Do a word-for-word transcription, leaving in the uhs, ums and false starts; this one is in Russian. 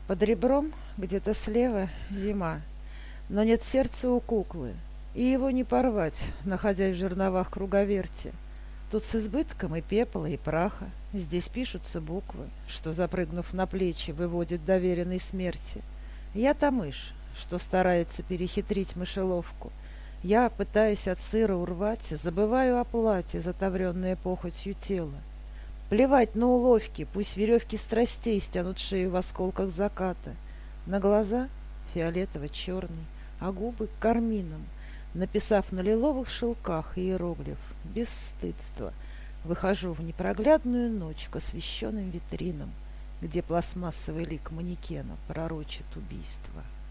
Под ребром, где-то слева, зима, но нет сердца у куклы, и его не порвать, находясь в жерновах круговерти. Тут с избытком и пепла, и праха, здесь пишутся буквы, что, запрыгнув на плечи, выводит доверенной смерти. Я та мышь, что старается перехитрить мышеловку. Я, пытаясь от сыра урвать, забываю о плате, затовренное похотью тела. Плевать на уловки, пусть веревки страстей стянут шею в осколках заката. На глаза фиолетово-черный, а губы кармином, написав на лиловых шелках иероглиф «Бесстыдство», выхожу в непроглядную ночь к освещенным витринам, где пластмассовый лик манекена пророчит убийство.